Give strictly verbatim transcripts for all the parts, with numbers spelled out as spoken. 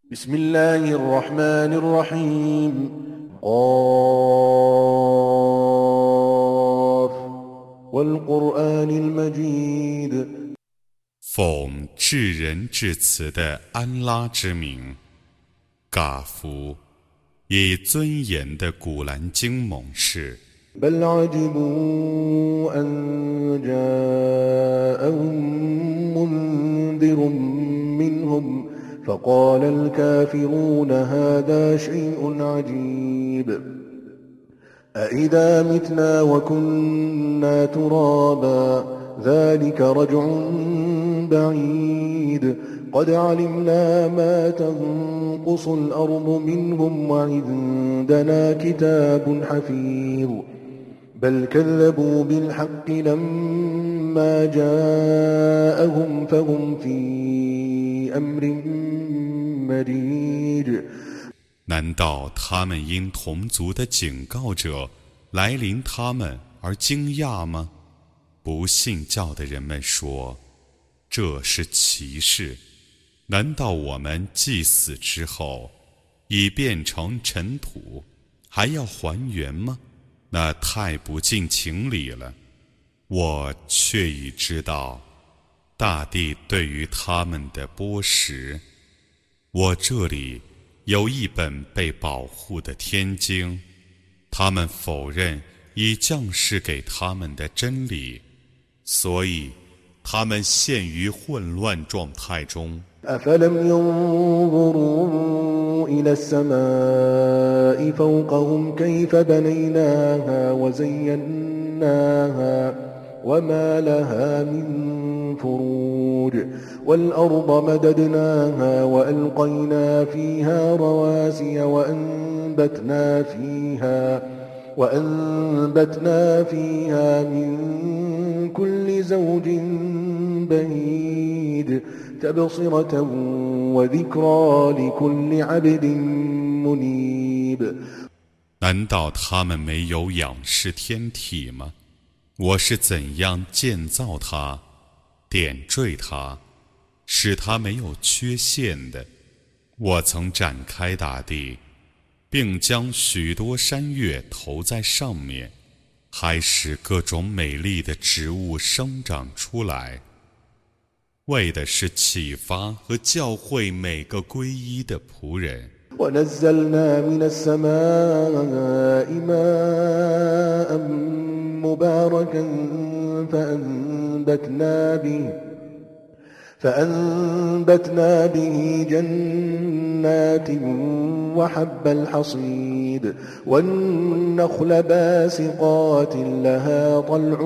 بسم الله الرحمن الرحيم قاف والقرآن المجيد 奉至仁至慈的安拉之名，嘎夫，以尊严的古兰经盟誓。 بل عجبوا أن جاءهم منذر منهم فقال الكافرون هذا شيء عجيب أإذا متنا وكنا ترابا ذلك رجع بعيد قد علمنا ما تنقص الأرض منهم وعندنا كتاب حفيظ بل كذبوا بالحق لما جاءهم فهم في أمر مريج 难道他们因同族的警告者来临他们而惊讶吗？不信教的人们说，这是奇事。难道我们既死之后，已变成尘土，还要还原吗？那太不近情理了。我却已知道，大地对于他们的剥食。我这里有一本被保护的天经，他们否认已降世给他们的真理，所以他们陷于混乱状态中。 أفلم ينظروا إلى السماء فوقهم كيف بنيناها وزيناها وما لها من فروج والأرض مددناها وألقينا فيها رواسي وأنبتنا فيها وأنبتنا فيها من كل زوج بهيج تبصرة وذكرى لكل عبد منيب 难道他们没有仰视天体吗？我是怎样建造它，点缀它，使它没有缺陷的？我曾展开大地，并将许多山岳投在上面，还使各种美丽的植物生长出来，为的是启发和教诲每个皈依的仆人。 ونزلنا من السماء ماء مباركا فأنبتنا به فأنبتنا به جنات وحب الحصيد والنخل باسقات لها طلع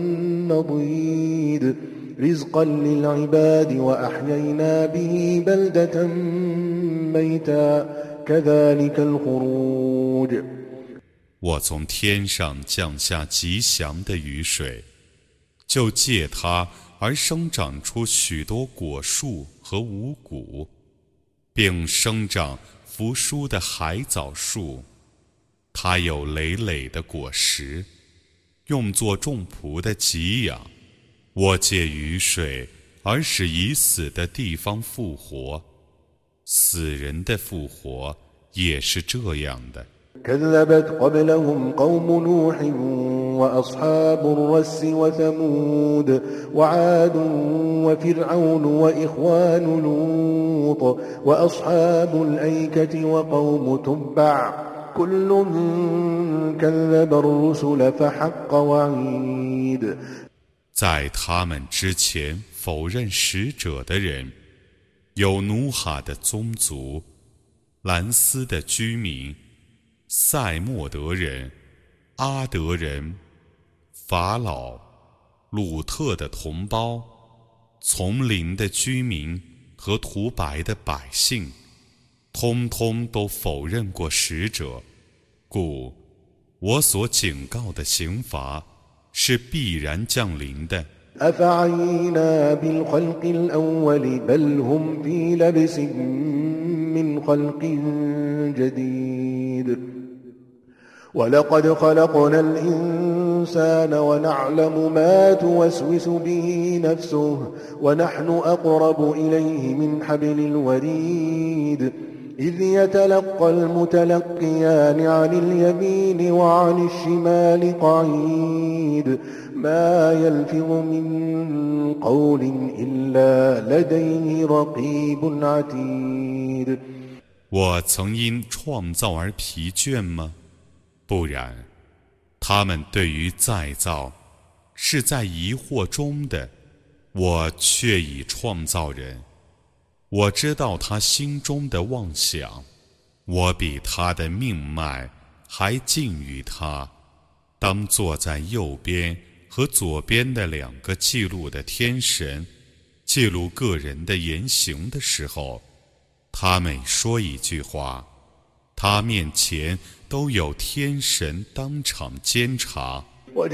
نضيد رزقا للعباد وأحيينا به بلدة ميتا كذلك الخروج 我从天上降下吉祥的雨水，就借它而生长出许多果树和五谷，并生长扶疏的海藻树。它有累累的果实，用作众仆的给养。我借雨水而使已死的地方复活，死人的复活也是这样的。 كذبت قبلهم قوم نوح وأصحاب الرس وثمود وعاد وفرعون وإخوان لوط وأصحاب الأيكة وقوم تبع كل كذب الرسل فحق وعيد 在他们之前否认使者的人，有努哈的宗族、兰斯的居民、塞莫德人、阿德人、法老、鲁特的同胞、丛林的居民和涂白的百姓，通通都否认过使者，故我所警告的刑罚是必然降临的。 أفعينا بالخلق الأول بل هم في لبس من خلق جديد ولقد خلقنا الإنسان ونعلم ما توسوس به نفسه ونحن أقرب إليه من حبل الوريد إذ يتلقى المتلقيان عن اليمين وعن الشمال قعيد ما يلفظ من قول إلا لديه رقيب عتيد 我曾因创造而疲倦吗？不然，他们对于再造是在疑惑中的，我却已创造人。我知道他心中的妄想，我比他的命脉还近于他。当坐在右边和左边的两个记录的天神记录个人的言行的时候，他每说一句话，他面前都有天神当场监察。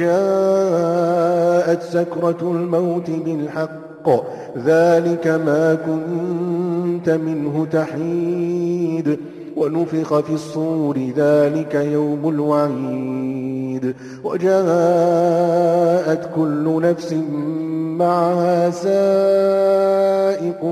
وجاءت سكرة الموت بالحق ذلك ما كنت منه تحيد ونفخ في الصور ذلك يوم الوعيد وجاءت كل نفس معها سائق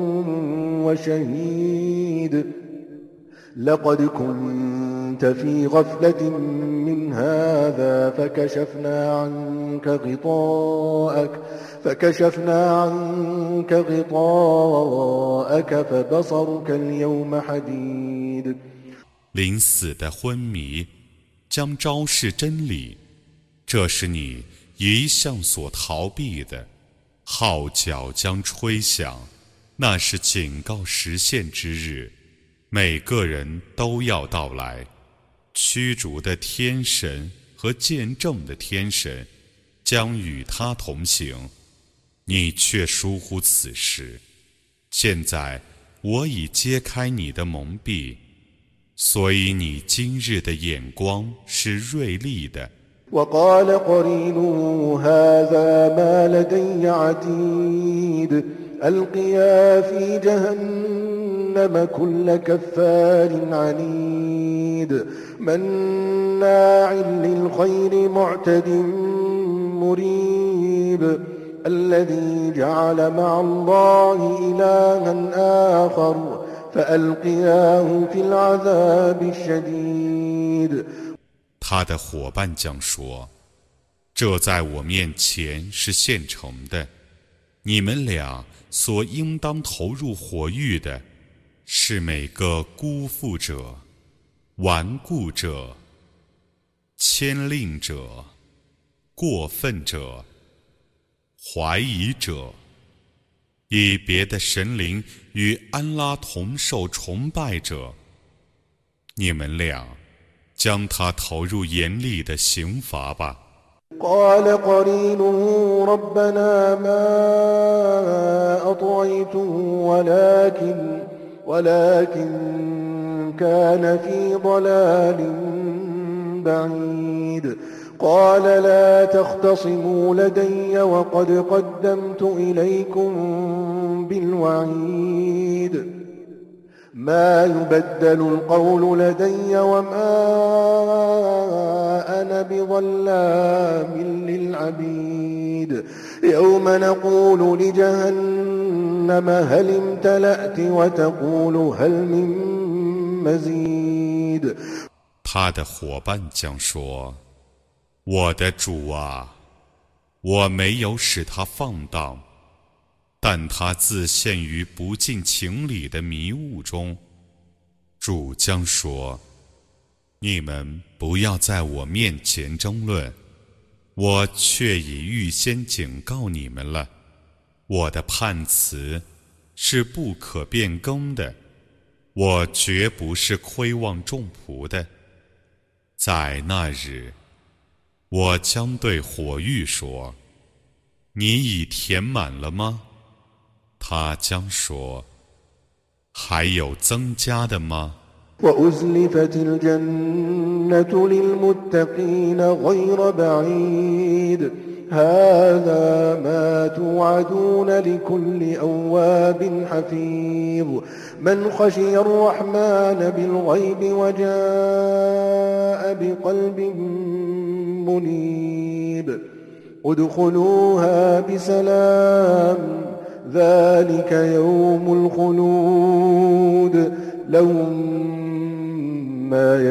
وشهيد لقد كنت في غفلة من هذا فكشفنا عنك غطاءك فكشفنا عنك غطاءك فبصرك اليوم حديد 临死的昏迷将昭示真理，这是你一向所逃避的。号角将吹响，那是警告实现之日。每个人都要到来，驱逐的天神和见证的天神将与他同行，你却疏忽此事。现在我已揭开你的蒙蔽，所以你今日的眼光是锐利的。 وقال قرينه هذا ما لدي عتيد ألقيا في جهنم كل كفار عنيد مناع للخير معتد مريب الذي جعل مع الله إلها آخر فألقياه في العذاب الشديد 他的伙伴将说：“这在我面前是现成的，你们俩所应当投入火狱的，是每个辜负者、顽固者、牵令者、过分者、怀疑者，以别的神灵与安拉同受崇拜者。你们俩将他投入严厉的刑罚吧。” قال قرينه ربنا ما أطغيته ولكن ولكن كان في ضلال بعيد قال لا تختصموا لدي وقد قدمت إليكم بالوعيد ما يبدل القول لدي وما أنا بظلام للعبيد يوم نقول لجهنم هل امتلأت وتقول هل من مزيد 他的伙伴将说：“我的主啊，我没有使他放荡。”但他自陷于不近情理的迷雾中，主将说：“你们不要在我面前争论，我却已预先警告你们了。我的判词是不可变更的，我绝不是亏望众仆的。在那日，我将对火狱说：你已填满了吗？他将说：还有增加的吗？ وأزلفت الجنة للمتقين غير بعيد هذا ما توعدون لكل أواب حفيظ من خشي الرحمن بالغيب وجاء بقلب منيب ادخلوها بسلام ذلك يوم الخلود لهم ما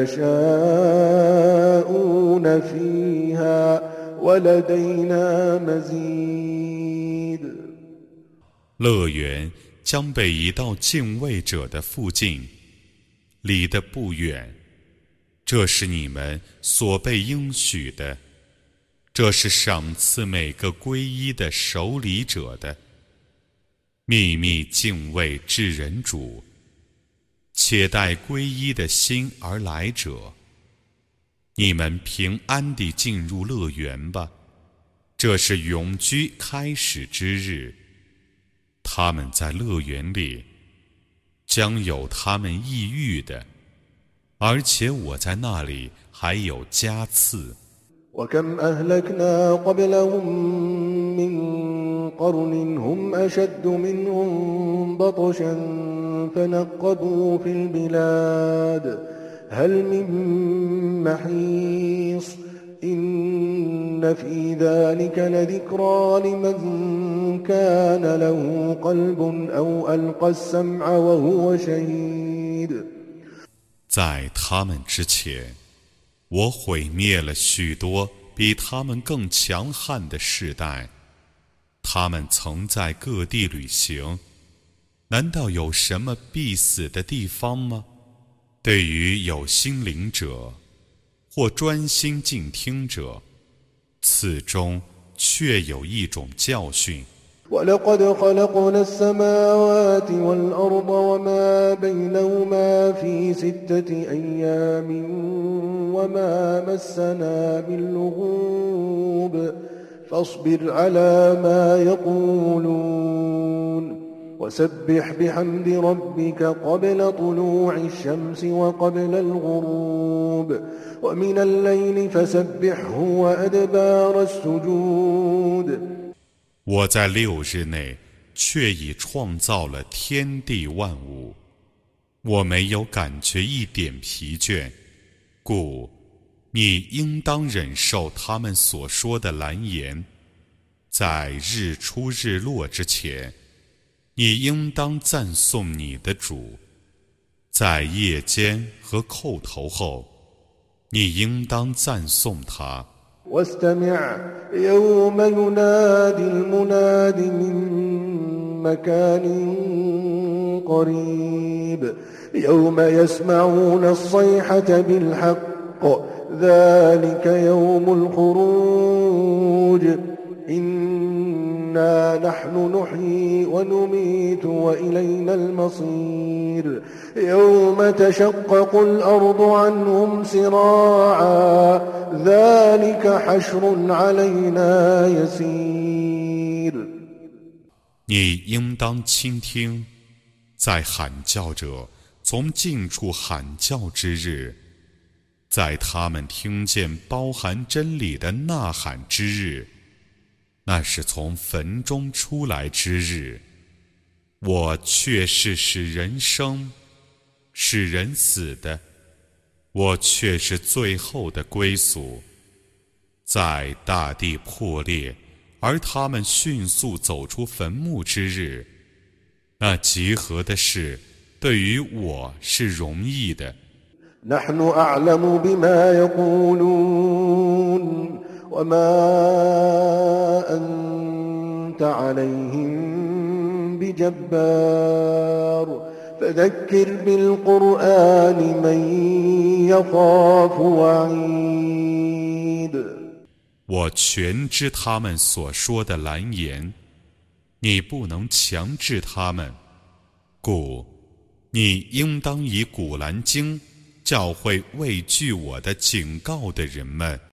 يشاءون فيها ولدينا مزيد 乐园将被移到敬畏者的附近，离得不远。这是你们所被应许的，这是赏赐每个皈依的守礼者的。秘密敬畏至人主，且待皈依的心而来者。你们平安地进入乐园吧，这是永居开始之日。他们在乐园里将有他们抑郁的，而且我在那里还有加赐。 وكم أهلكنا قبلهم من قرن هم أشد منهم بطشا فنقبوا في البلاد هل من محيص إن في ذلك لذكرى لمن كان له قلب أو ألقى السمع وهو شهيد 在他们之前，我毁灭了许多比他们更强悍的世代，他们曾在各地旅行，难道有什么必死的地方吗？对于有心灵者或专心静听者，此中确有一种教训。 ولقد خلقنا السماوات والأرض وما بينهما في ستة أيام وما مسنا باللغوب فاصبر على ما يقولون وسبح بحمد ربك قبل طلوع الشمس وقبل الغروب ومن الليل فسبحه وأدبار السجود 我在六日内却已创造了天地万物，我没有感觉一点疲倦，故你应当忍受他们所说的蓝言。在日出日落之前，你应当赞颂你的主；在夜间和叩头后，你应当赞颂他。 واستمع يوم ينادي المناد من مكان قريب يوم يسمعون الصيحة بالحق ذلك يوم الخروج إنا نحن نحيي ونميت وإلينا المصير يوم تشقق الأرض عنهم سراعا ذلك حشر علينا يسير 你应当倾听，在喊叫者从近处喊叫之日，在他们听见包含真理的呐喊之日，那是从坟中出来之日。我却是使人生，使人死的，我却是最后的归宿。在大地破裂，而他们迅速走出坟墓之日，那集合的事对于我是容易的。 نحن أعلم بما يقولون وما أنت عليهم بجبار فذكر بالقرآن من يخاف وعيد 我全知他们所说的蓝言，你不能强制他们，故你应当以古兰经教诲畏惧我的警告的人们。